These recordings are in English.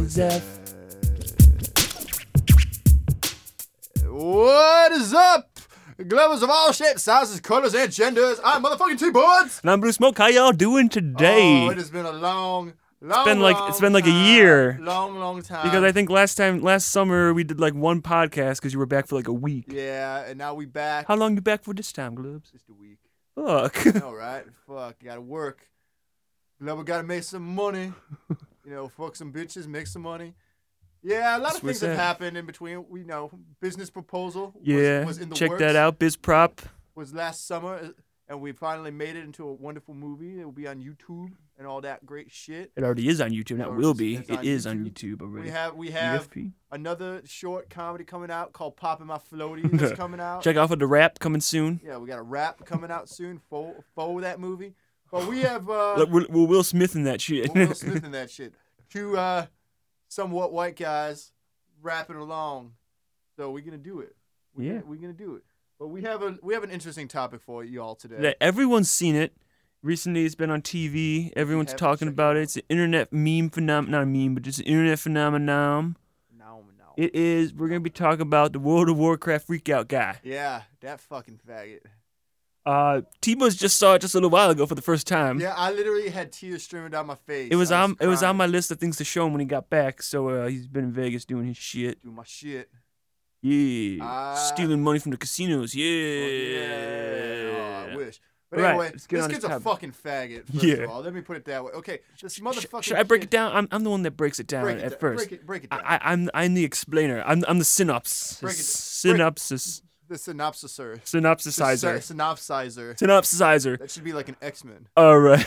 Zeph. What is up? Glovers of all shapes, sizes, colors, and genders. I'm motherfucking T-Buds. And I'm Blue Smoke. How y'all doing today? Oh, it has been a long It's been like a year. Long time. Because I think last summer we did like one podcast because you were back for like a week. Yeah, and now we back. How long you back for this time, Globes? Just a week. Fuck. All right. Fuck. Gotta work. We gotta make some money. Fuck some bitches, make some money. Yeah, a lot of things have happened in between. We know business proposal was in the check works. that out. BizProp Was last summer, and we finally made it into a wonderful movie. It will be on YouTube and all that great shit. It already is on YouTube. That will be. It is on YouTube already. We have UFP? another short comedy coming out called Poppin' My Floaty that's coming out. Check out for the rap coming soon. Yeah, we got a rap coming out soon for that movie. But we have we're Will Smith in that shit. Will Smith in that shit. Two somewhat white guys rapping along. So we're gonna do it. We're gonna do it. But we have an interesting topic for you all today. That everyone's seen it. Recently, it's been on TV. Everyone's talking about it. It's an internet meme phenomenon. Not a meme, but just an internet phenomenon. It is. We're gonna be talking about the World of Warcraft freakout guy. Yeah, that fucking faggot. T-Buzz just saw it just a little while ago for the first time. Yeah, I literally had tears streaming down my face. It was on my list of things to show him when he got back. So he's been in Vegas doing his shit. Doing my shit. Yeah. Stealing money from the casinos. Yeah. Oh, I wish. But anyway, this kid's a fucking faggot, first of all. Let me put it that way. Okay, this motherfucking Should I break it down? I'm the one that breaks it down at first. Break it down. I'm the explainer. I'm the synopsis. Synopsis. The synopsiser. Synopsizer. Synopsizer. That should be like an X-Men. All right.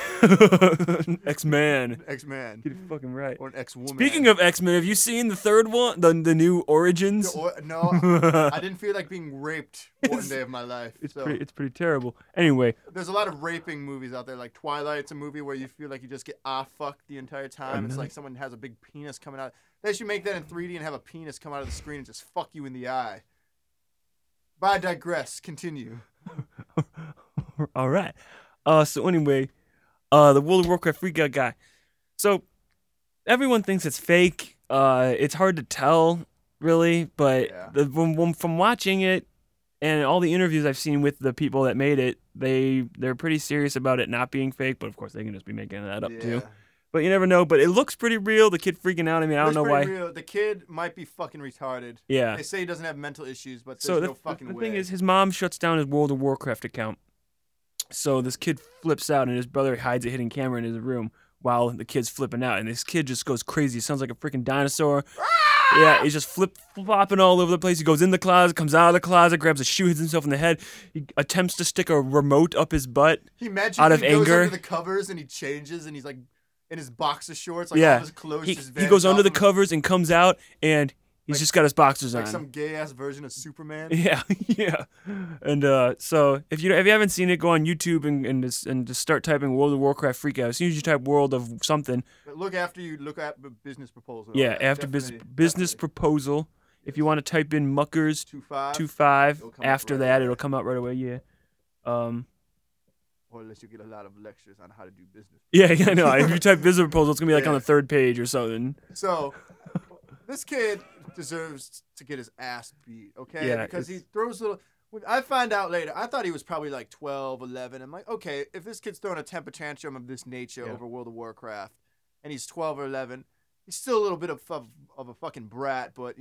X-Man. X-Man. Get it fucking right. Or an X-Woman. Speaking of X-Men, have you seen the third one? The new Origins? No, I didn't feel like being raped one day of my life. It's pretty terrible. Anyway. There's a lot of raping movies out there. Like Twilight's a movie where you feel like you just get fucked the entire time. It's like someone has a big penis coming out. They should make that in 3D and have a penis come out of the screen and just fuck you in the eye. But I digress. Continue. All right. So anyway, the World of Warcraft freakout guy. So everyone thinks it's fake. It's hard to tell, really, but from watching it and all the interviews I've seen with the people that made it, they're pretty serious about it not being fake. But of course, they can just be making that up too. But you never know. But it looks pretty real. The kid freaking out. I mean, I don't know why. Real. The kid might be fucking retarded. Yeah. They say he doesn't have mental issues, but there's no fucking way. The thing is, his mom shuts down his World of Warcraft account. So this kid flips out, and his brother hides a hidden camera in his room while the kid's flipping out. And this kid just goes crazy. It sounds like a freaking dinosaur. Yeah, he's just flopping all over the place. He goes in the closet, comes out of the closet, grabs a shoe, hits himself in the head. He attempts to stick a remote up his butt out of anger. Goes under the covers, and he changes, and he's like in his boxer shorts, like all his clothes just he goes under the covers and comes out, and he's just got his boxers on. Like some gay-ass version of Superman. Yeah. And so if you haven't seen it, go on YouTube and just start typing World of Warcraft freakout. As soon as you type World of something. But look at business proposal. Yeah, after business proposal. If you want to type in Muckers 25, after that it'll come out right away. Yeah. Or unless you get a lot of lectures on how to do business. Yeah, I know. If you type business proposal, it's going to be like on the third page or something. So, this kid deserves to get his ass beat, okay? Yeah, because he throws little... I find out later, I thought he was probably like 12, 11. I'm like, okay, if this kid's throwing a temper tantrum of this nature over World of Warcraft, and he's 12 or 11, he's still a little bit of a fucking brat, but,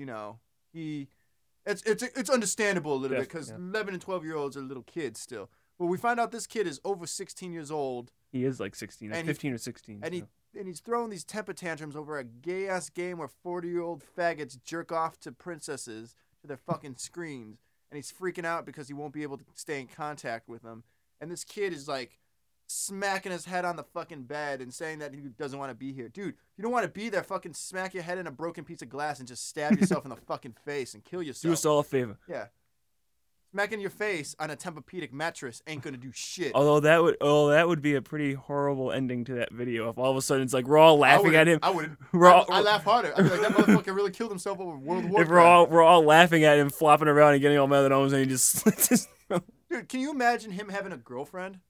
it's understandable a little bit, because 11 and 12-year-olds are little kids still. But we find out this kid is over 16 years old. He is like 16, like 15 or 16. And he's throwing these temper tantrums over a gay-ass game where 40-year-old faggots jerk off to princesses to their fucking screens. And he's freaking out because he won't be able to stay in contact with them. And this kid is like smacking his head on the fucking bed and saying that he doesn't want to be here. Dude, you don't want to be there. Fucking smack your head in a broken piece of glass and just stab yourself in the fucking face and kill yourself. Do us all a favor. Yeah. Smacking your face on a Tempur-Pedic mattress ain't gonna do shit. Although that would be a pretty horrible ending to that video. If all of a sudden it's like we're all laughing at him. I wouldn't. I laugh harder. I'd be like, that motherfucker really killed himself over World of Warcraft. If we're all laughing at him, flopping around and getting all mad at him, and he just slits his throat. Dude, can you imagine him having a girlfriend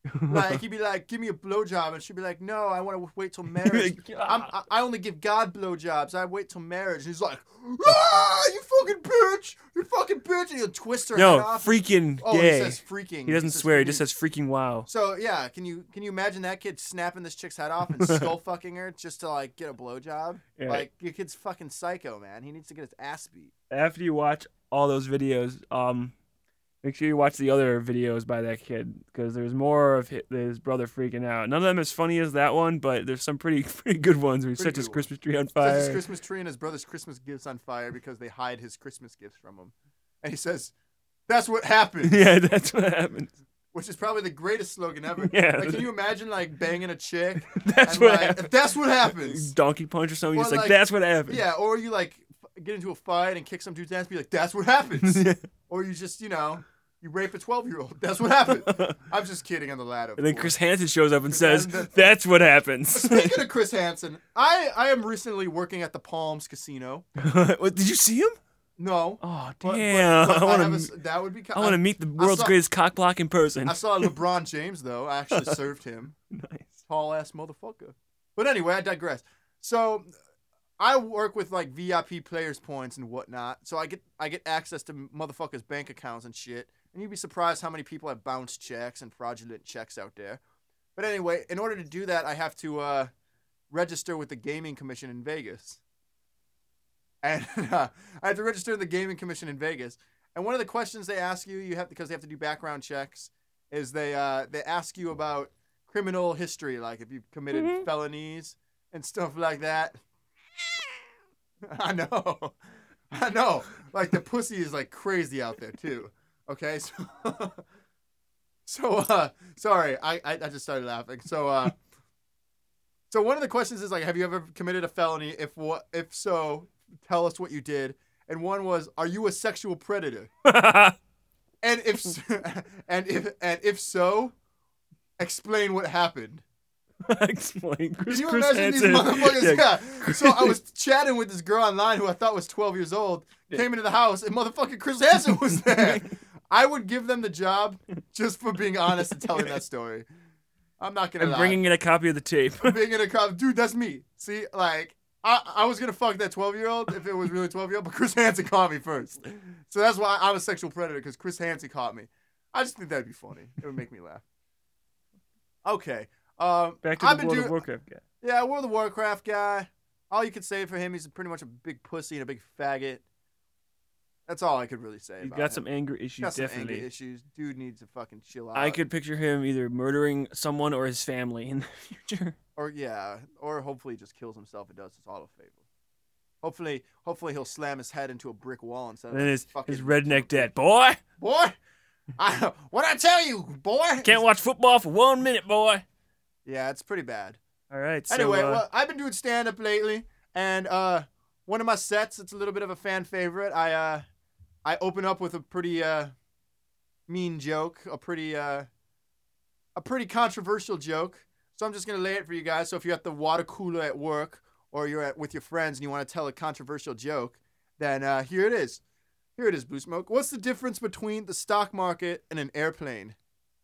Like he'd be like, "Give me a blowjob," and she'd be like, "No, I want to wait till marriage. I only give God blowjobs. I wait till marriage." And he's like, "Ah, you fucking bitch! You fucking bitch!" And he'll twist her No, head off. freaking Oh, gay. he says freaking. He doesn't says swear. He freaking. just says freaking wow. So yeah, can you imagine that kid snapping this chick's head off and skull fucking her just to like get a blowjob? Yeah. Like your kid's fucking psycho, man. He needs to get his ass beat. After you watch all those videos, make sure you watch the other videos by that kid because there's more of his brother freaking out. None of them as funny as that one, but there's some pretty good ones where he sets his Christmas tree on fire. Sets his Christmas tree and his brother's Christmas gifts on fire because they hide his Christmas gifts from him. And he says, "That's what happens." Yeah, that's what happens. Which is probably the greatest slogan ever. Yeah. Like, can you imagine like banging a chick? That's and, what like, happens. That's what happens. Donkey punch or something. Or Just like like- that's what happens. Yeah, or you like get into a fight and kick some dude's ass and be like, "That's what happens." Yeah. Or you just, you rape a 12-year-old. That's what happened. I'm just kidding on the latter. And then of Chris course. Hansen shows up and says, Hansen- "That's what happens." Speaking of Chris Hansen, I am recently working at the Palms Casino. What, did you see him? No. Oh but- damn! but I have want to. that would be. I want to meet the world's saw- greatest cock block in person. I saw LeBron James though. I actually served him. Nice. Tall ass motherfucker. But anyway, I digress. So I work with like VIP players points and whatnot. So I get access to motherfuckers' bank accounts and shit. And you'd be surprised how many people have bounced checks and fraudulent checks out there. But anyway, in order to do that, I have to register with the Gaming Commission in Vegas. And I have to register with the Gaming Commission in Vegas. And one of the questions they ask you have because they have to do background checks, is they ask you about criminal history, like if you've committed felonies and stuff like that. I know. Like the pussy is like crazy out there too. Okay, so sorry, I just started laughing. So one of the questions is like, have you ever committed a felony? If so, tell us what you did. And one was, are you a sexual predator? And if so, explain what happened. Explain. Can you Chris imagine these Hansen. motherfuckers? Yeah. Yeah. So I was chatting with this girl online who I thought was 12 years old. Came into the house and motherfucking Chris Hansen was there. I would give them the job just for being honest and telling that story. I'm not gonna I'm lie. bringing in a copy of the tape. Being in a cop, dude, that's me. See, like I was gonna fuck that 12-year-old if it was really 12-year-old, but Chris Hansen caught me first. So that's why I'm a sexual predator, because Chris Hansen caught me. I just think that'd be funny. It would make me laugh. Okay. Back to I've the been World doing- of Warcraft guy. Yeah, World of Warcraft guy. All you could say for him, he's pretty much a big pussy and a big faggot. That's all I could really say. He's about got him. some anger issues, Got some definitely. anger issues. Dude needs to fucking chill out. I could picture him either murdering someone or his family in the future. or hopefully he just kills himself and does us all a favor. Hopefully he'll slam his head into a brick wall instead And of then his fucking redneck dad, boy, boy. What I tell you, boy? can't watch football for 1 minute, boy. Yeah, it's pretty bad. All right. So, Anyway, well, I've been doing stand up lately, and one of my sets, it's a little bit of a fan favorite. I open up with a pretty mean joke, a pretty controversial joke. So I'm just gonna lay it for you guys. So if you're at the water cooler at work, or you're with your friends and you want to tell a controversial joke, then here it is. Here it is, Blue Smoke. What's the difference between the stock market and an airplane?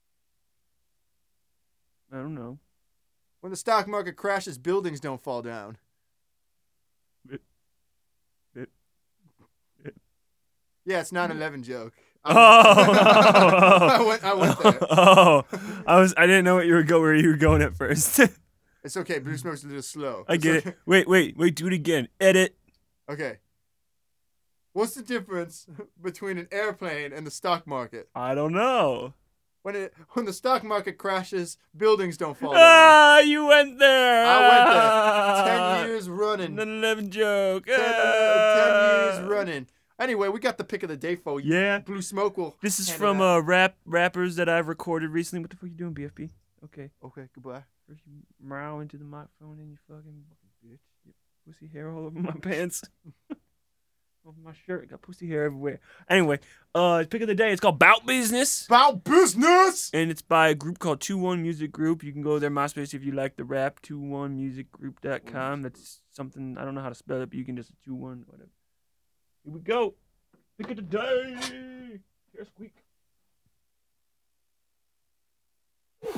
I don't know. When the stock market crashes, buildings don't fall down. Yeah, it's 9/11 joke. Oh, I went there. Oh, I didn't know where you were going at first. It's okay. Blue Smoke's a little slow. I It's get okay. it. Wait, do it again. Edit. Okay. What's the difference between an airplane and the stock market? I don't know. When the stock market crashes, buildings don't fall down. Ah, you went there. I went there. Ah, 10 years running. 9/11 joke. 10 years running. Anyway, we got the pick of the day for you. Yeah. Blue Smoke will. This is handle from that. rappers that I've recorded recently. What the fuck you doing, BFB? Okay. Okay, goodbye. First you meow into the microphone and you fucking bitch. Get pussy hair all over my pants. Over my shirt. Got pussy hair everywhere. Anyway, pick of the day. It's called Bout Business. About business! And it's by a group called 21 Music Group. You can go to their MySpace if you like the rap. 21musicgroup.com. That's something, I don't know how to spell it, but you can just 21, whatever. Here we go. Pick of the day. Hair squeak.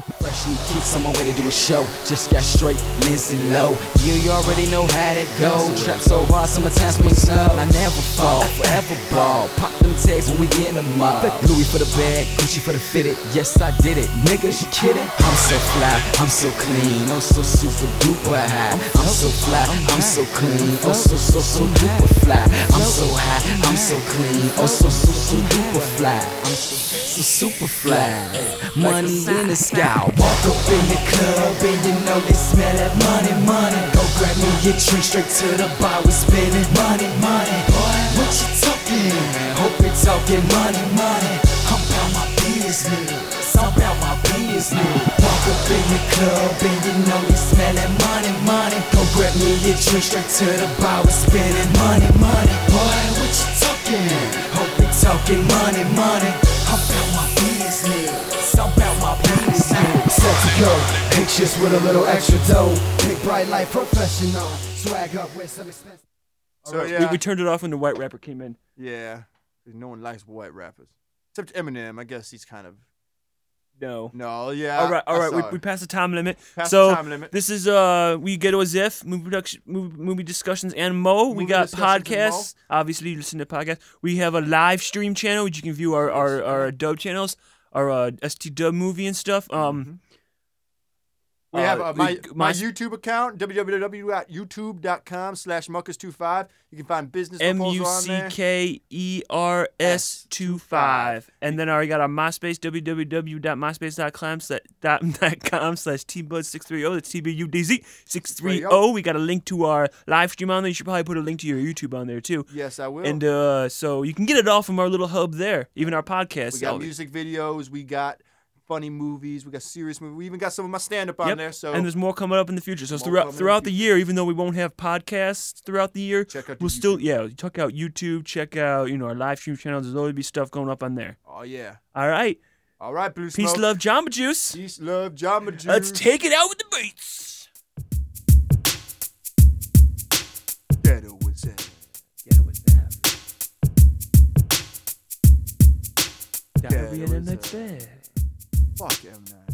Sneak kicks on my way to do a show. Just got straight, Lindsay low. You already know how that go. Trap so hard, sometimes swing slow. I never fall, forever ball. Pop them tags when we get in the mud. Louis for the bag, Gucci for the fitted. Yes, I did it, niggas, you kidding? I'm so fly, I'm so clean, oh so super duper high. I'm so fly, I'm so clean, oh so duper fly. I'm so high, I'm so clean, oh so duper fly. I'm so super fly. Money in the sky. Walk up in the club and you know they smell that money, money. Go grab me your drink straight to the bar. We spending money, money. Boy, what you talking? Hope it's talking money, money. I'm about my business. I'm about my business. Walk up in the club and you know they smell that money, money. Go grab me your drink straight to the bar. We spending money, money. Boy, what you talking? Hope it's talking money, money. I'm about my business. I'm about my business. Set to go, pictures with a little extra dough. Big bright light professional. Swag up with some expensive. So yeah, We turned it off when the white rapper came in. yeah. No one likes white rappers except Eminem. I guess he's kind of No. no. Yeah. All right. I saw We it. passed the time limit. Past so the time limit. this is we get a Ziff movie discussions and Mo. We Movie got discussions and Mo. podcasts. Obviously, you listen to podcasts. We have a live stream channel which you can view our dub channels, our ST Dub movie and stuff. We have my my YouTube account, www.youtube.com/muckus25. You can find business proposal on there. MUCKERS25. And then I got our MySpace, www.myspace.com/tbud630. That's TBUDZ630. We got a link to our live stream on there. You should probably put a link to your YouTube on there too. Yes, I will. And so you can get it all from our little hub there, even our podcast. We got music videos. We got funny movies. We got serious movies. We even got some of my stand-up on there. So and there's more coming up in the future. So More coming in the throughout the year, even though we won't have podcasts throughout the year, check out the we'll still YouTube. check out YouTube, check out our live stream channels. There's always be stuff going up on there. Oh yeah. All right, All right, Blue Smoke. peace, love, Jamba Juice. Peace, love, Jamba Juice. Let's take it out with the beats. Ghetto with Zen. Get it with that. Yeah, Diarrhea in the bed. Fuck M9.